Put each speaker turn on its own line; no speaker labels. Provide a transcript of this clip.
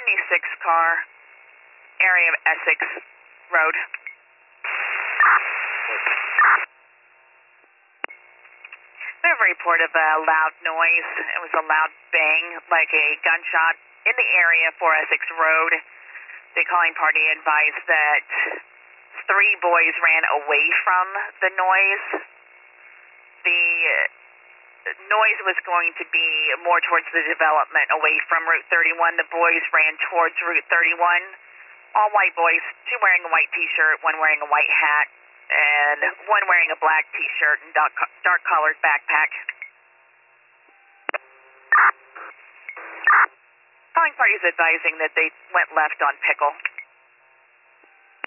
car, area of Essex Road. We have a report of a loud noise. It was a loud bang, like a gunshot, in the area for Essex Road. The calling party advised that 3 boys ran away from the noise. The noise was going to be more towards the development, away from Route 31. The boys ran towards Route 31. All white boys, 2 wearing a white T-shirt, 1 wearing a white hat, and 1 wearing a black T-shirt and dark-colored backpack. Calling party is advising that they went left on Pickle.